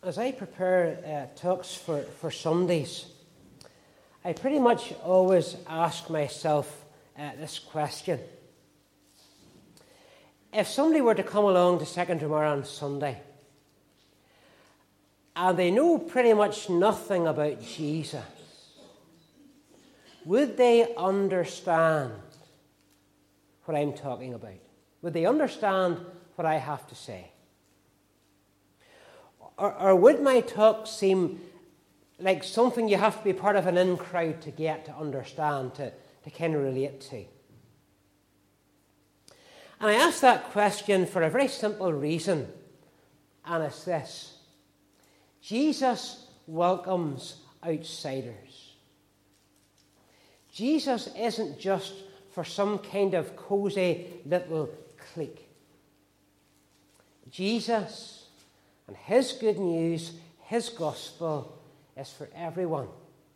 As I prepare talks for Sundays, I pretty much always ask myself this question. If somebody were to come along to Second Dromara on Sunday, and they know pretty much nothing about Jesus, would they understand what I'm talking about? Would they understand what I have to say? Or would my talk seem like something you have to be part of an in-crowd to get, to understand, to kind of relate to? And I ask that question for a very simple reason, and it's this. Jesus welcomes outsiders. Jesus isn't just for some kind of cozy little clique. Jesus and his good news, his gospel, is for everyone.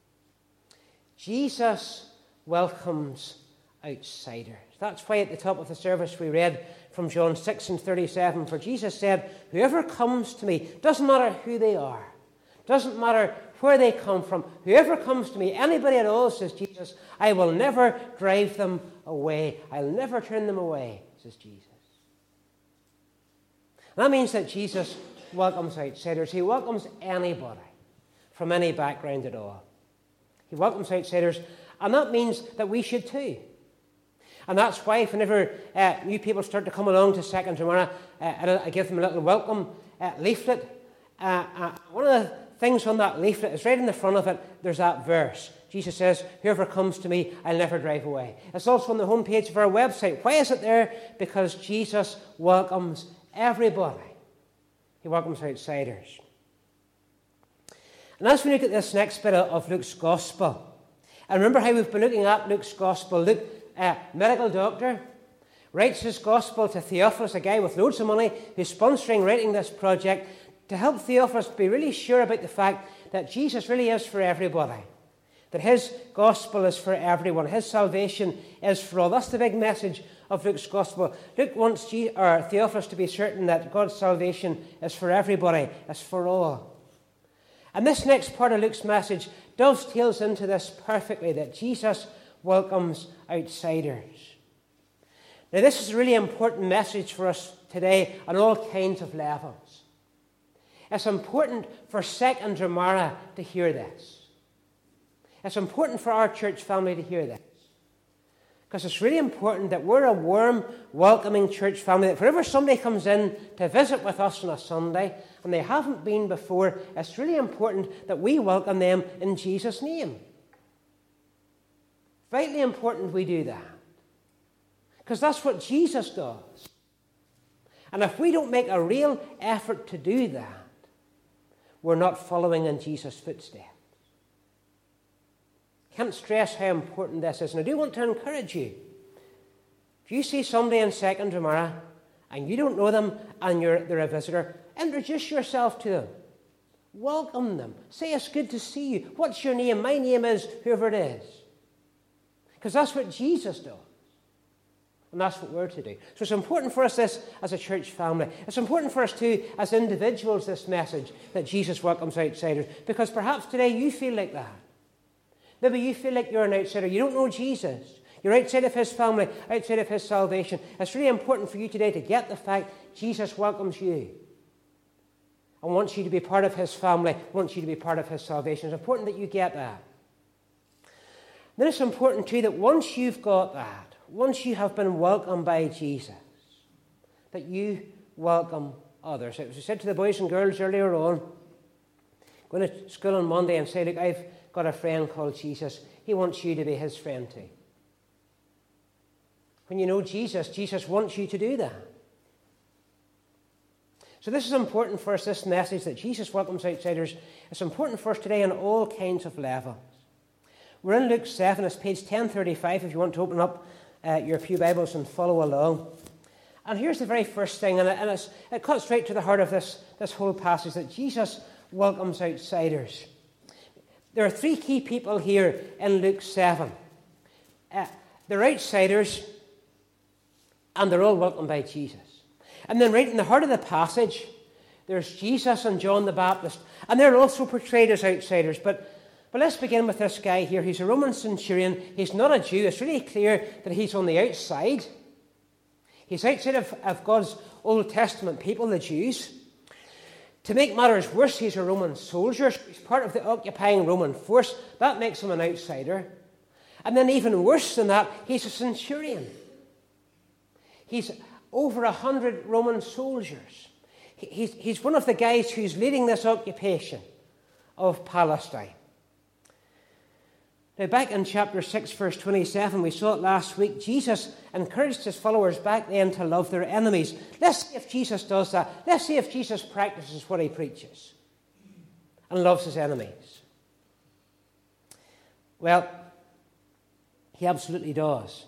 Jesus welcomes outsiders. That's why at the top of the service we read from John 6:37, for Jesus said, whoever comes to me, doesn't matter who they are, doesn't matter where they come from, whoever comes to me, anybody at all, says Jesus, I will never drive them away. I'll never turn them away, says Jesus. That means that Jesus welcomes outsiders. He welcomes anybody from any background at all. He welcomes outsiders, and that means that we should too. And that's why whenever new people start to come along to Second Dromara, I give them a little welcome leaflet. One of the things on that leaflet is right in the front of it, there's that verse. Jesus says, whoever comes to me, I'll never drive away. It's also on the homepage of our website. Why is it there? Because Jesus welcomes everybody. He welcomes outsiders. And as we look at this next bit of Luke's Gospel, and remember how we've been looking at Luke's Gospel. Luke, medical doctor, writes his Gospel to Theophilus, a guy with loads of money who's sponsoring writing this project, to help Theophilus be really sure about the fact that Jesus really is for everybody. That his gospel is for everyone. His salvation is for all. That's the big message of Luke's Gospel. Luke wants Theophilus to be certain that God's salvation is for everybody, is for all. And this next part of Luke's message dovetails into this perfectly, that Jesus welcomes outsiders. Now, this is a really important message for us today on all kinds of levels. It's important for Second Dromara to hear this. It's important for our church family to hear this. Because it's really important that we're a warm, welcoming church family. That whenever somebody comes in to visit with us on a Sunday, and they haven't been before, it's really important that we welcome them in Jesus' name. Vitally important we do that. Because that's what Jesus does. And if we don't make a real effort to do that, we're not following in Jesus' footsteps. Can't stress how important this is. And I do want to encourage you. If you see somebody in Second Dromara and you don't know them and they're a visitor, introduce yourself to them. Welcome them. Say it's good to see you. What's your name? My name is whoever it is. Because that's what Jesus does. And that's what we're to do. So it's important for us this as a church family. It's important for us too as individuals, this message that Jesus welcomes outsiders. Because perhaps today you feel like that. Maybe you feel like you're an outsider. You don't know Jesus. You're outside of his family, outside of his salvation. It's really important for you today to get the fact Jesus welcomes you and wants you to be part of his family, wants you to be part of his salvation. It's important that you get that. Then it's important too that once you've got that, once you have been welcomed by Jesus, that you welcome others. As I said to the boys and girls earlier on, going to school on Monday and say, look, I've got a friend called Jesus. He wants you to be his friend too. When you know Jesus, Jesus wants you to do that. So this is important for us, this message that Jesus welcomes outsiders. It's important for us today on all kinds of levels. We're in Luke 7, it's page 1035 if you want to open up your pew Bibles and follow along. And here's the very first thing, and it cuts right to the heart of this whole passage, that Jesus welcomes outsiders. There are three key people here in Luke 7. They're outsiders, and they're all welcomed by Jesus. And then right in the heart of the passage, There's Jesus and John the Baptist, and they're also portrayed as outsiders. But let's begin with this guy here. He's a Roman centurion. He's not a Jew. It's really clear that he's on the outside. He's outside of God's Old Testament people, the Jews. To make matters worse, he's a Roman soldier. He's part of the occupying Roman force. That makes him an outsider. And then even worse than that, he's a centurion. He's over 100 Roman soldiers. He's one of the guys who's leading this occupation of Palestine. Now, back in chapter 6, verse 27, we saw it last week, Jesus encouraged his followers back then to love their enemies. Let's see if Jesus does that. Let's see if Jesus practices what he preaches and loves his enemies. Well, he absolutely does.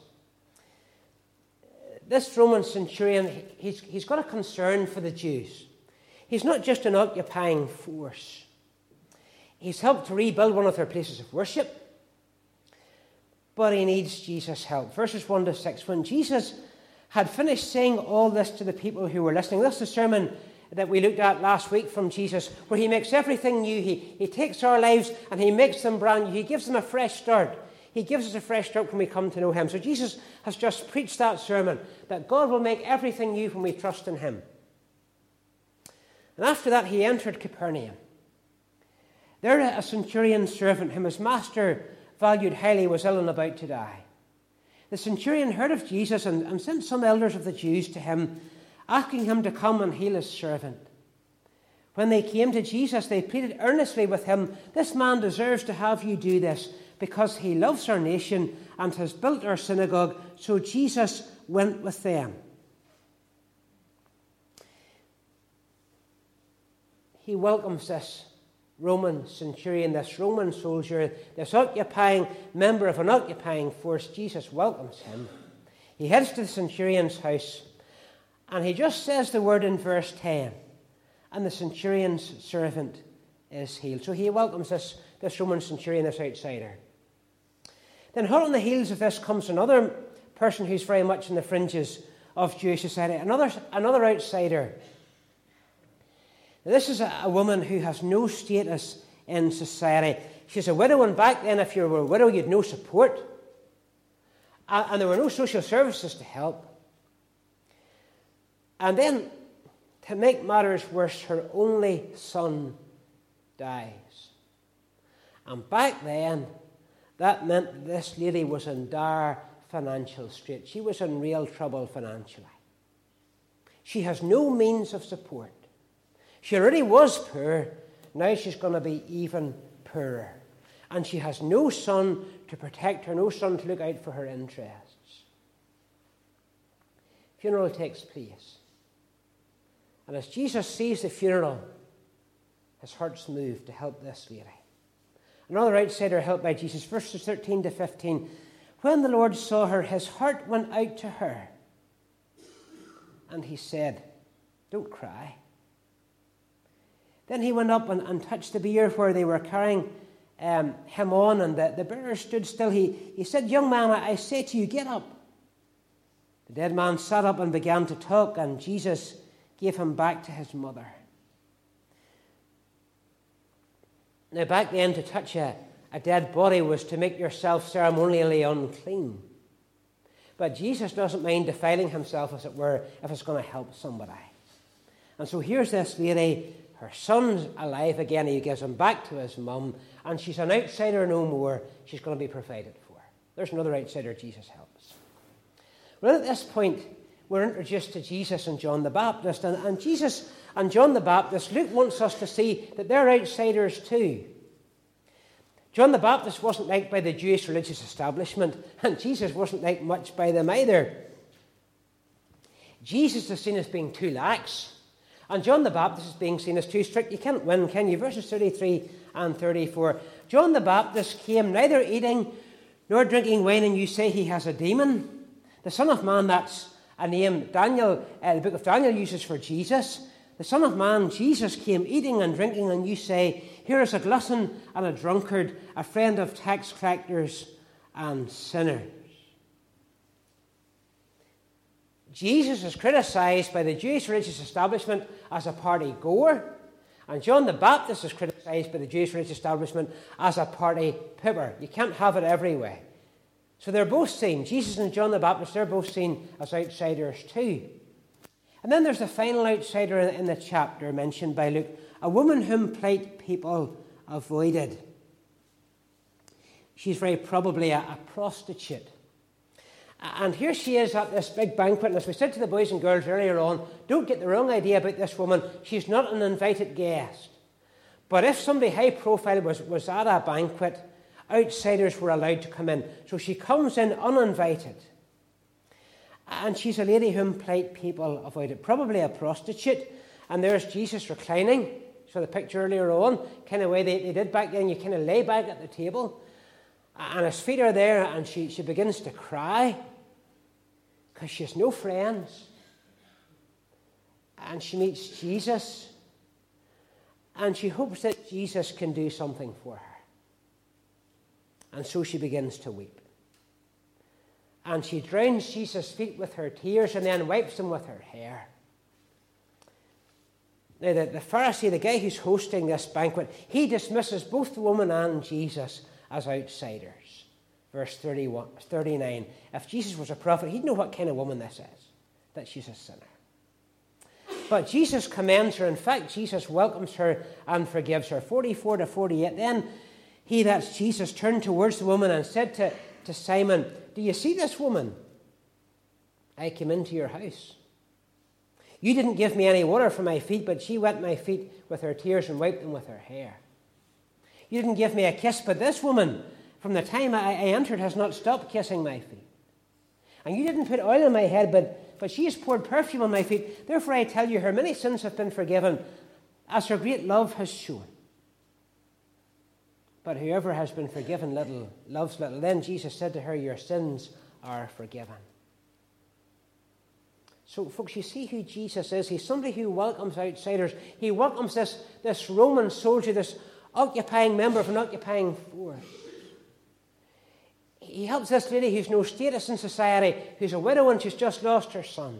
This Roman centurion, he's got a concern for the Jews. He's not just an occupying force. He's helped to rebuild one of their places of worship. But he needs Jesus' help. Verses 1 to 6. When Jesus had finished saying all this to the people who were listening, that's the sermon that we looked at last week from Jesus, where he makes everything new. He takes our lives and he makes them brand new. He gives them a fresh start. He gives us a fresh start when we come to know him. So Jesus has just preached that sermon, that God will make everything new when we trust in him. And after that, he entered Capernaum. There a centurion servant, whom his master valued highly, was ill and about to die. The centurion heard of Jesus and sent some elders of the Jews to him, asking him to come and heal his servant. When they came to Jesus, they pleaded earnestly with him, "This man deserves to have you do this, because he loves our nation and has built our synagogue." So Jesus went with them. He welcomes this Roman centurion, this Roman soldier, this occupying member of an occupying force. Jesus welcomes him. He heads to the centurion's house, and he just says the word in verse 10, and the centurion's servant is healed. So he welcomes this Roman centurion, this outsider. Then hot on the heels of this comes another person who's very much in the fringes of Jewish society, another outsider. Now, this is a woman who has no status in society. She's a widow, and back then, if you were a widow, you had no support. And there were no social services to help. And then, to make matters worse, her only son dies. And back then, that meant that this lady was in dire financial strait. She was in real trouble financially. She has no means of support. She already was poor. Now she's going to be even poorer. And she has no son to protect her, no son to look out for her interests. Funeral takes place. And as Jesus sees the funeral, his heart's moved to help this lady. Another outsider helped by Jesus, verses 13 to 15. When the Lord saw her, his heart went out to her. And he said, "Don't cry." Then he went up and touched the bier where they were carrying him on, and the bearer stood still. He said, "Young man, I say to you, get up." The dead man sat up and began to talk, and Jesus gave him back to his mother. Now, back then, to touch a dead body was to make yourself ceremonially unclean. But Jesus doesn't mind defiling himself, as it were, if it's going to help somebody. And so here's this lady. Her son's alive again. He gives him back to his mum, and she's an outsider no more. She's going to be provided for. There's another outsider Jesus helps. Well, at this point, we're introduced to Jesus and John the Baptist. And Jesus and John the Baptist, Luke wants us to see that they're outsiders too. John the Baptist wasn't liked by the Jewish religious establishment, and Jesus wasn't liked much by them either. Jesus is seen as being too lax, and John the Baptist is being seen as too strict. You can't win, can you? Verses 33 and 34. John the Baptist came neither eating nor drinking wine, and you say he has a demon. The Son of Man, that's a name Daniel, the book of Daniel uses for Jesus. The Son of Man, Jesus, came eating and drinking, and you say, here is a glutton and a drunkard, a friend of tax collectors and sinners. Jesus is criticised by the Jewish religious establishment as a party goer, and John the Baptist is criticised by the Jewish religious establishment as a party pooper. You can't have it every way. So they're both seen, Jesus and John the Baptist, they're both seen as outsiders too. And then there's the final outsider in the chapter mentioned by Luke, a woman whom polite people avoided. She's very probably a prostitute. And here she is at this big banquet, and as we said to the boys and girls earlier on, don't get the wrong idea about this woman. She's not an invited guest. But if somebody high profile was at a banquet, outsiders were allowed to come in. So she comes in uninvited. And she's a lady whom polite people avoided, probably a prostitute. And there's Jesus reclining. So the picture earlier on, kind of way they did back then, you kind of lay back at the table. And his feet are there, and she begins to cry because she has no friends. And she meets Jesus, and she hopes that Jesus can do something for her. And so she begins to weep. And she drowns Jesus' feet with her tears and then wipes them with her hair. Now, the Pharisee, the guy who's hosting this banquet, he dismisses both the woman and Jesus as outsiders. Verse 39. If Jesus was a prophet, he'd know what kind of woman this is, that she's a sinner. But Jesus commends her. In fact, Jesus welcomes her and forgives her. 44 to 48. Then he, that's Jesus, turned towards the woman and said to Simon, do you see this woman? I came into your house. You didn't give me any water for my feet, but she wet my feet with her tears and wiped them with her hair. You didn't give me a kiss, but this woman, from the time I entered, has not stopped kissing my feet. And you didn't put oil on my head, but she has poured perfume on my feet. Therefore I tell you, her many sins have been forgiven, as her great love has shown. But whoever has been forgiven little loves little. Then Jesus said to her, your sins are forgiven. So, folks, you see who Jesus is. He's somebody who welcomes outsiders. He welcomes this Roman soldier, this occupying member of an occupying force. He helps this lady who's no status in society, who's a widow and she's just lost her son.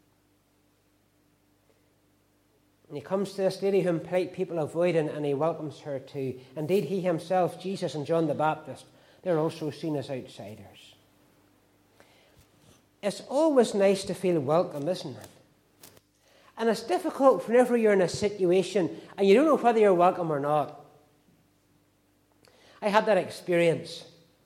And he comes to this lady whom polite people avoid, and he welcomes her too. Indeed, he himself, Jesus and John the Baptist, they're also seen as outsiders. It's always nice to feel welcome, isn't it? And it's difficult whenever you're in a situation and you don't know whether you're welcome or not. I had that experience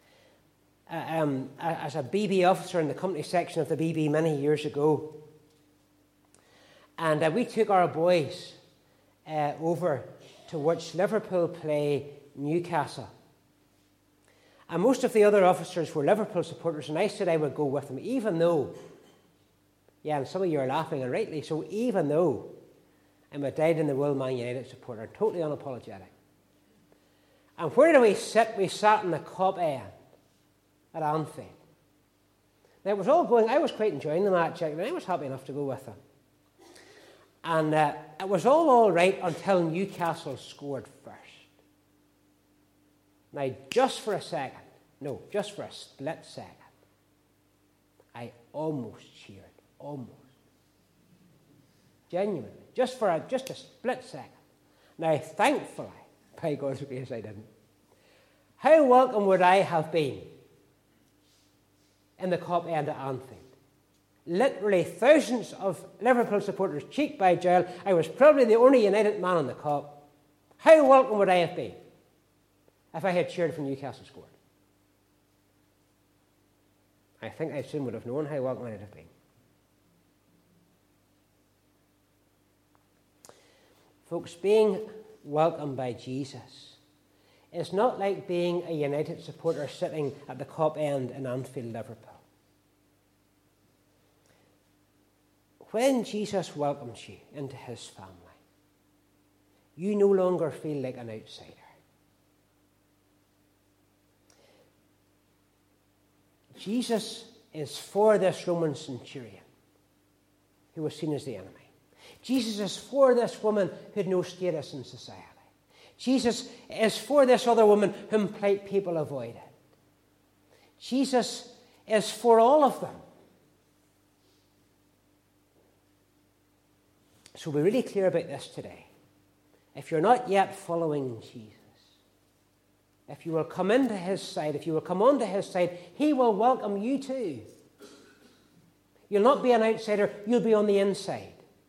as a BB officer in the company section of the BB many years ago. And we took our boys over to watch Liverpool play Newcastle. And most of the other officers were Liverpool supporters, and I said I would go with them, even though, and some of you are laughing, and rightly so, even though I'm a dyed-in-the-wool Man United supporter, totally unapologetic. And where did we sit? We sat in the Kop end at Anfield. Now, it was all going, I was quite enjoying the match, and I was happy enough to go with them. And it was all right until Newcastle scored first. Now, just for a second, just for a split second, I almost cheered, almost. Genuinely, just a split second. Now, thankfully, by God's grace, I didn't. How welcome would I have been in the Kop end at Anfield? Literally thousands of Liverpool supporters, cheek by jowl. I was probably the only United man on the Kop. How welcome would I have been if I had cheered for Newcastle scored? I think I soon would have known how welcome I'd have been. Folks, being welcomed by Jesus is not like being a United supporter sitting at the Kop end in Anfield, Liverpool. When Jesus welcomes you into his family, you no longer feel like an outsider. Jesus is for this Roman centurion who was seen as the enemy. Jesus is for this woman who had no status in society. Jesus is for this other woman whom polite people avoided. Jesus is for all of them. So be really clear about this today. If you're not yet following Jesus, if you will come into his side, if you will come onto his side, he will welcome you too. You'll not be an outsider, you'll be on the inside.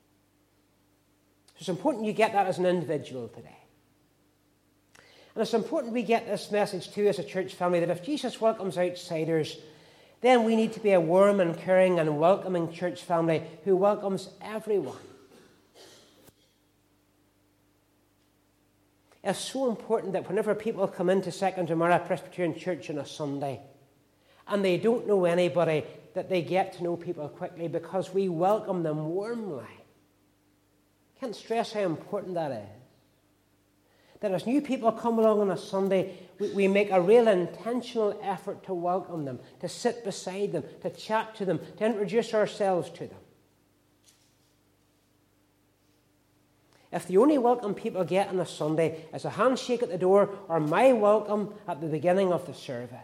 So it's important you get that as an individual today. And it's important we get this message too as a church family, that if Jesus welcomes outsiders, then we need to be a warm and caring and welcoming church family who welcomes everyone. It's so important that whenever people come into Second Armagh Presbyterian Church on a Sunday and they don't know anybody, that they get to know people quickly because we welcome them warmly. Can't stress how important that is. That as new people come along on a Sunday, we make a real intentional effort to welcome them, to sit beside them, to chat to them, to introduce ourselves to them. If the only welcome people get on a Sunday is a handshake at the door or my welcome at the beginning of the service,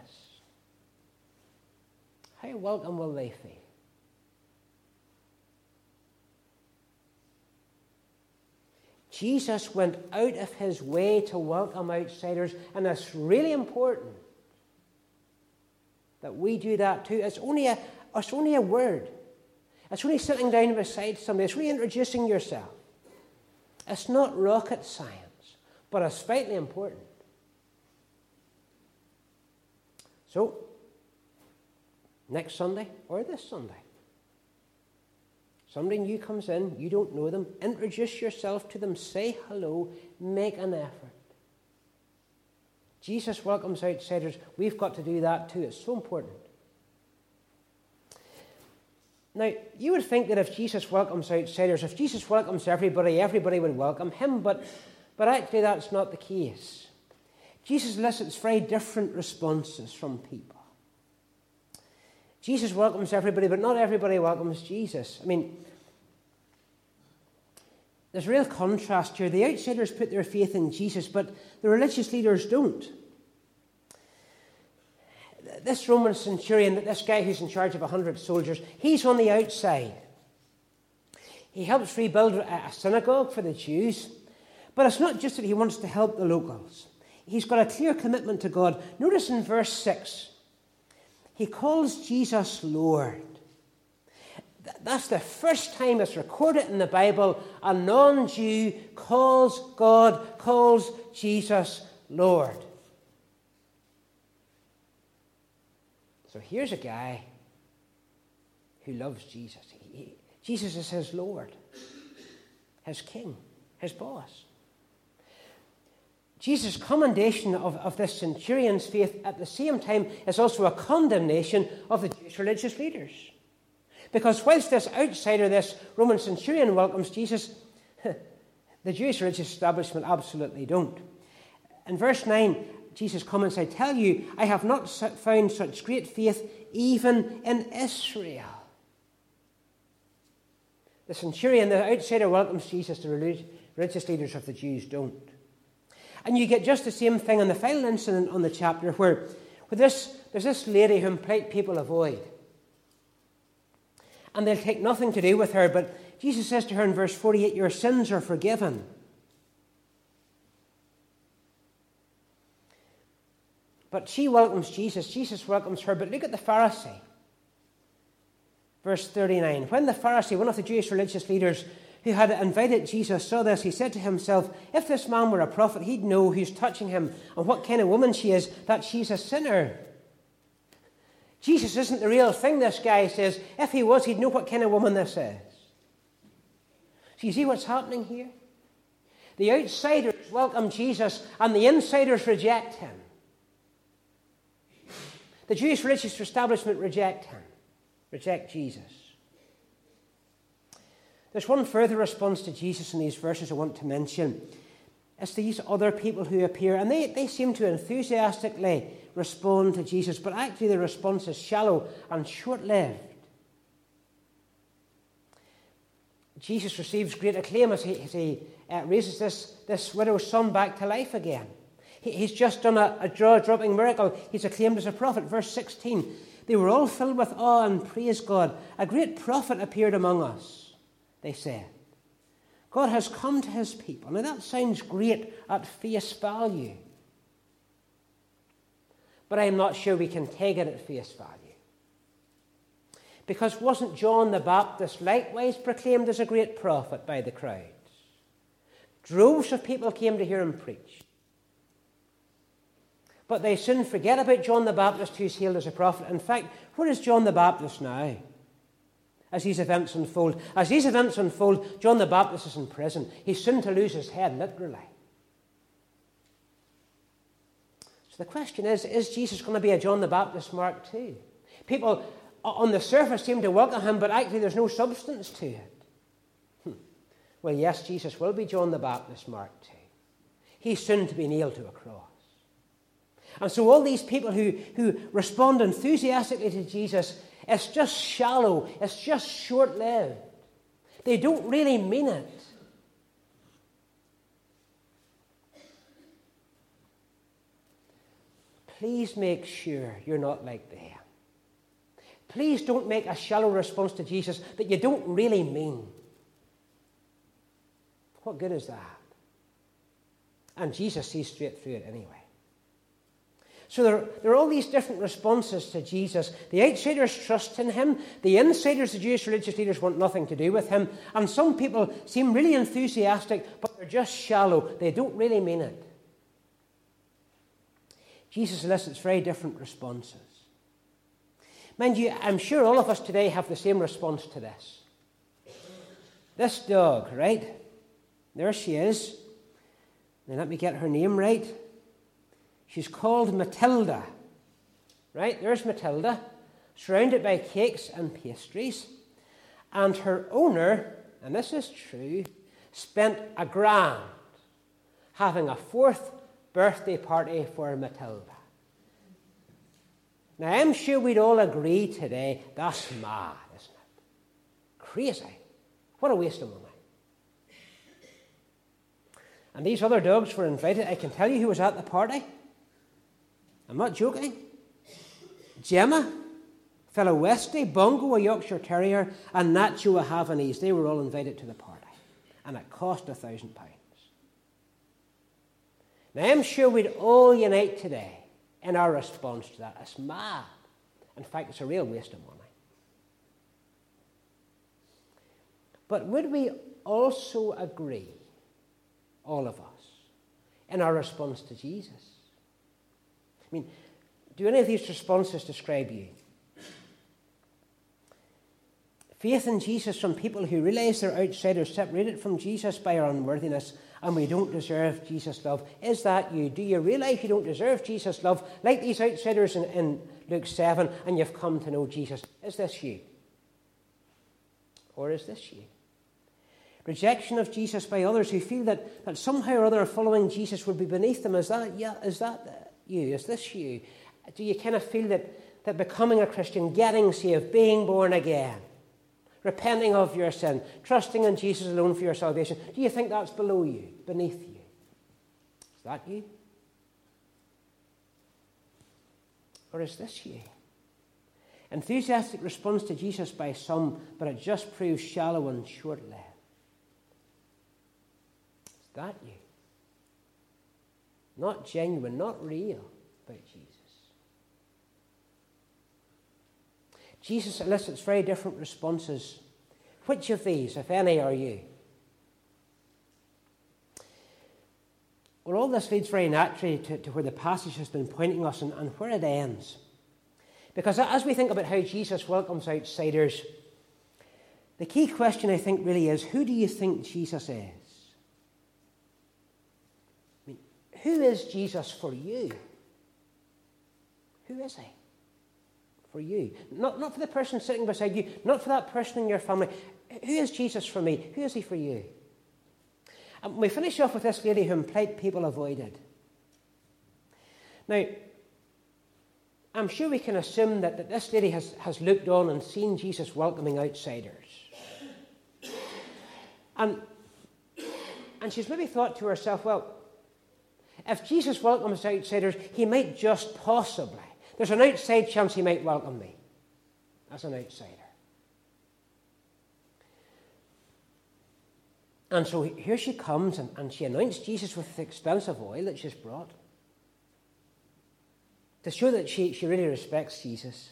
how welcome will they feel? Jesus went out of his way to welcome outsiders, and it's really important that we do that too. It's only a word. It's only sitting down beside somebody. It's only introducing yourself. It's not rocket science, but it's vitally important. So, next Sunday or this Sunday, somebody new comes in, you don't know them, introduce yourself to them, say hello, make an effort. Jesus welcomes outsiders. We've got to do that too. It's so important. Now, you would think that if Jesus welcomes outsiders, if Jesus welcomes everybody, everybody would welcome him, but actually that's not the case. Jesus elicits very different responses from people. Jesus welcomes everybody, but not everybody welcomes Jesus. I mean, there's a real contrast here. The outsiders put their faith in Jesus, but the religious leaders don't. This Roman centurion, this guy who's in charge of 100 soldiers, he's on the outside. He helps rebuild a synagogue for the Jews, but it's not just that he wants to help the locals. He's got a clear commitment to God. Notice in verse 6, he calls Jesus Lord. That's the first time it's recorded in the Bible a non-Jew calls Jesus Lord. So here's a guy who loves Jesus. Jesus is his Lord, his king, his boss. Jesus' commendation of this centurion's faith at the same time is also a condemnation of the Jewish religious leaders. Because whilst this outsider, this Roman centurion, welcomes Jesus, the Jewish religious establishment absolutely don't. In verse 9, Jesus comments, I tell you, I have not found such great faith even in Israel. The centurion, the outsider, welcomes Jesus. The religious leaders of the Jews don't. And you get just the same thing in the final incident on the chapter where there's this lady whom people avoid. And they'll take nothing to do with her, but Jesus says to her in verse 48, your sins are forgiven. But she welcomes Jesus. Jesus welcomes her. But look at the Pharisee. Verse 39. When the Pharisee, one of the Jewish religious leaders who had invited Jesus, saw this, he said to himself, if this man were a prophet, he'd know who's touching him and what kind of woman she is, that she's a sinner. Jesus isn't the real thing, this guy says. If he was, he'd know what kind of woman this is. So you see what's happening here? The outsiders welcome Jesus and the insiders reject him. The Jewish religious establishment reject him, reject Jesus. There's one further response to Jesus in these verses I want to mention. It's these other people who appear, and they seem to enthusiastically respond to Jesus, but actually the response is shallow and short-lived. Jesus receives great acclaim as he raises this widow's son back to life again. He's just done a jaw-dropping miracle. He's acclaimed as a prophet. Verse 16, they were all filled with awe and praised God. A great prophet appeared among us, they said. God has come to his people. Now that sounds great at face value. But I'm not sure we can take it at face value. Because wasn't John the Baptist likewise proclaimed as a great prophet by the crowds? Droves of people came to hear him preach. But they soon forget about John the Baptist, who's hailed as a prophet. In fact, where is John the Baptist now as these events unfold? As these events unfold, John the Baptist is in prison. He's soon to lose his head, literally. So the question is Jesus going to be a John the Baptist Mark II? People on the surface seem to welcome him, but actually there's no substance to it. Well, yes, Jesus will be John the Baptist Mark II. He's soon to be nailed to a cross. And so all these people who respond enthusiastically to Jesus, it's just shallow, it's just short-lived. They don't really mean it. Please make sure you're not like them. Please don't make a shallow response to Jesus that you don't really mean. What good is that? And Jesus sees straight through it anyway. So there are all these different responses to Jesus. The outsiders trust in him. The insiders, the Jewish religious leaders, want nothing to do with him. And some people seem really enthusiastic, but they're just shallow. They don't really mean it. Jesus elicits very different responses. Mind you, I'm sure all of us today have the same response to this. This dog, right? There she is. Now let me get her name right. She's called Matilda. Right? There's Matilda, surrounded by cakes and pastries. And her owner, and this is true, spent £1,000 having a 4th birthday party for Matilda. Now, I'm sure we'd all agree today that's mad, isn't it? Crazy. What a waste of money. And these other dogs were invited. I can tell you who was at the party. I'm not joking. Gemma, fellow Westie, Bongo, a Yorkshire Terrier, and Nacho, a Havanese. They were all invited to the party. And it cost £1,000. Now, I'm sure we'd all unite today in our response to that. It's mad. In fact, it's a real waste of money. But would we also agree, all of us, in our response to Jesus? I mean, do any of these responses describe you? Faith in Jesus from people who realize they're outsiders, separated from Jesus by our unworthiness, and we don't deserve Jesus' love. Is that you? Do you realize you don't deserve Jesus' love, like these outsiders in Luke 7, and you've come to know Jesus? Is this you? Or is this you? Rejection of Jesus by others who feel that somehow or other following Jesus would be beneath them. Is that you? Is this you? Do you kind of feel that becoming a Christian, getting saved, being born again, repenting of your sin, trusting in Jesus alone for your salvation, do you think that's below you, beneath you? Is that you? Or is this you? Enthusiastic response to Jesus by some, but it just proves shallow and short-lived. Is that you? Not genuine, not real about Jesus. Jesus elicits very different responses. Which of these, if any, are you? Well, all this leads very naturally to where the passage has been pointing us and where it ends. Because as we think about how Jesus welcomes outsiders, the key question, I think, really is, who do you think Jesus is? I mean, who is Jesus for you? Who is he? For you. Not for the person sitting beside you, not for that person in your family. Who is Jesus for me? Who is he for you? And we finish off with this lady whom polite people avoided. Now, I'm sure we can assume that this lady has looked on and seen Jesus welcoming outsiders. And she's maybe thought to herself, well, if Jesus welcomes outsiders, he might just possibly, there's an outside chance he might welcome me as an outsider. And so here she comes and she anoints Jesus with the expensive oil that she's brought to show that she really respects Jesus.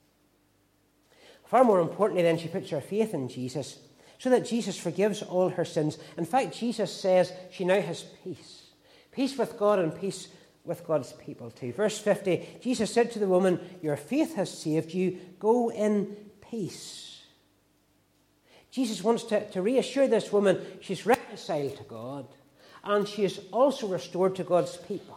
Far more importantly, then, she puts her faith in Jesus so that Jesus forgives all her sins. In fact, Jesus says she now has peace. Peace with God and peace with God's people too. Verse 50, Jesus said to the woman, "Your faith has saved you. Go in peace." Jesus wants to reassure this woman she's reconciled to God and she is also restored to God's people.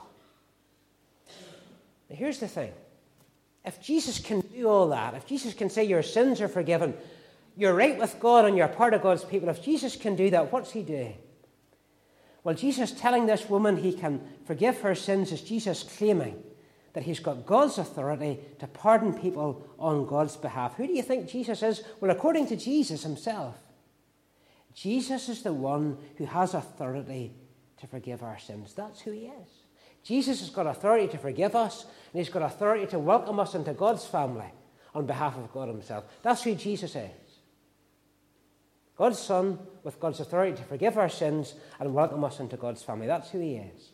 Now here's the thing. If Jesus can do all that, if Jesus can say your sins are forgiven, you're right with God and you're part of God's people, if Jesus can do that, what's he doing? Well, Jesus telling this woman he can forgive her sins is Jesus claiming that he's got God's authority to pardon people on God's behalf. Who do you think Jesus is? Well, according to Jesus himself, Jesus is the one who has authority to forgive our sins. That's who he is. Jesus has got authority to forgive us, and he's got authority to welcome us into God's family on behalf of God himself. That's who Jesus is. God's Son with God's authority to forgive our sins and welcome us into God's family. That's who he is.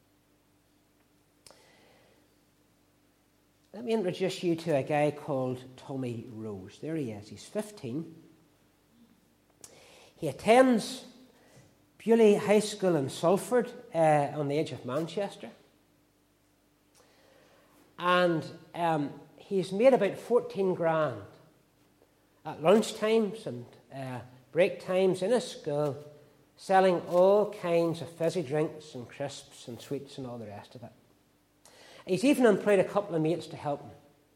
Let me introduce you to a guy called Tommy Rose. There he is. He's 15. He attends Bewley High School in Salford on the edge of Manchester. And he's made about 14 grand at lunch times and break times in his school, selling all kinds of fizzy drinks and crisps and sweets and all the rest of it. He's even employed a couple of mates to help him.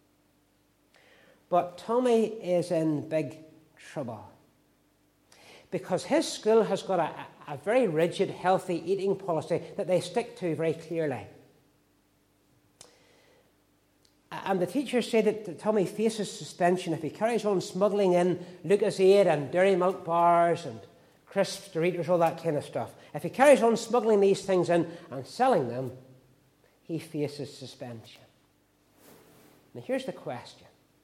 But Tommy is in big trouble because his school has got a very rigid, healthy eating policy that they stick to very clearly. And the teachers say that Tommy faces suspension if he carries on smuggling in Lucozade and Dairy Milk bars and crisps, Doritos, all that kind of stuff. If he carries on smuggling these things in and selling them, he faces suspension. Now here's the question.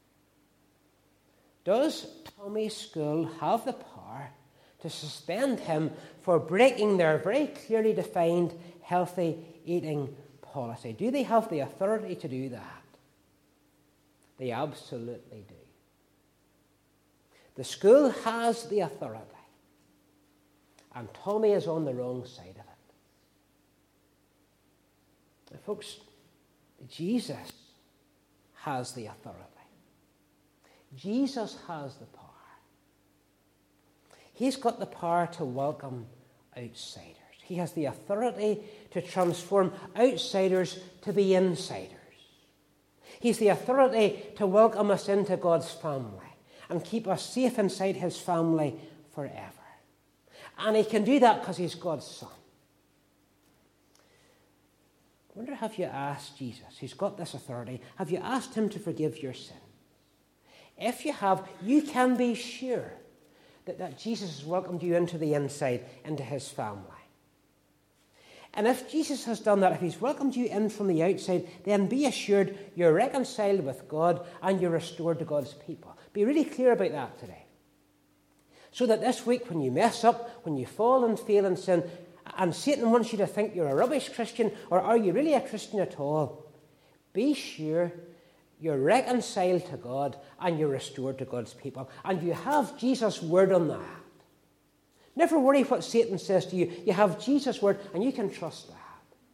Does Tommy's school have the power to suspend him for breaking their very clearly defined healthy eating policy? Do they have the authority to do that? They absolutely do. The school has the authority, and Tommy is on the wrong side of it. Now, folks, Jesus has the authority. Jesus has the power. He's got the power to welcome outsiders. He has the authority to transform outsiders to be insiders. He's the authority to welcome us into God's family and keep us safe inside his family forever. And he can do that because he's God's Son. I wonder, have you asked Jesus, who's got this authority, have you asked him to forgive your sin? If you have, you can be sure that Jesus has welcomed you into the inside, into his family. And if Jesus has done that, if he's welcomed you in from the outside, then be assured you're reconciled with God and you're restored to God's people. Be really clear about that today. So that this week, when you mess up, when you fall and fail in sin, and Satan wants you to think you're a rubbish Christian, or are you really a Christian at all, be sure you're reconciled to God and you're restored to God's people. And you have Jesus' word on that. Never worry what Satan says to you. You have Jesus' word and you can trust that.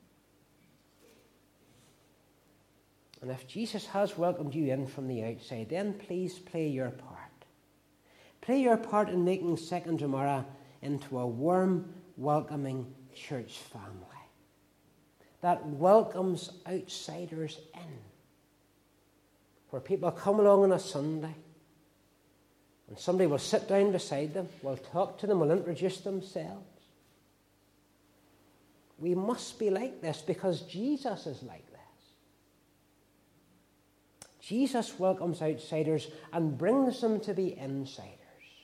And if Jesus has welcomed you in from the outside, then please play your part. Play your part in making Second Dromara into a warm, welcoming church family that welcomes outsiders in. Where people come along on a Sunday and somebody will sit down beside them, will talk to them, will introduce themselves. We must be like this because Jesus is like this. Jesus welcomes outsiders and brings them to be insiders.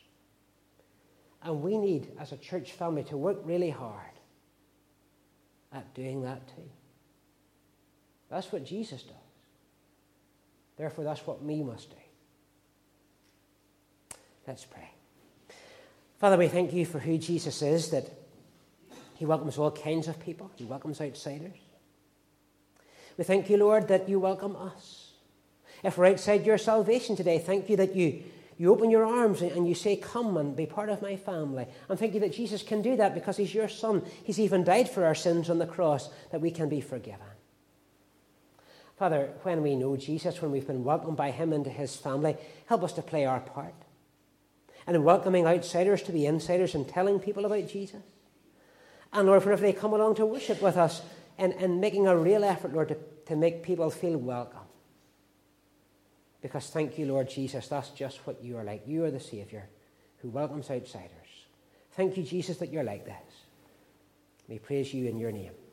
And we need, as a church family, to work really hard at doing that too. That's what Jesus does. Therefore, that's what we must do. Let's pray. Father, we thank you for who Jesus is, that he welcomes all kinds of people. He welcomes outsiders. We thank you, Lord, that you welcome us. If we're outside your salvation today, thank you that you open your arms and you say, come and be part of my family. And thank you that Jesus can do that because he's your son. He's even died for our sins on the cross that we can be forgiven. Father, when we know Jesus, when we've been welcomed by him into his family, help us to play our part. And in welcoming outsiders to be insiders and telling people about Jesus. And Lord, whenever they come along to worship with us and making a real effort, Lord, to make people feel welcome. Because thank you, Lord Jesus, that's just what you are like. You are the Saviour who welcomes outsiders. Thank you, Jesus, that you're like this. We praise you in your name.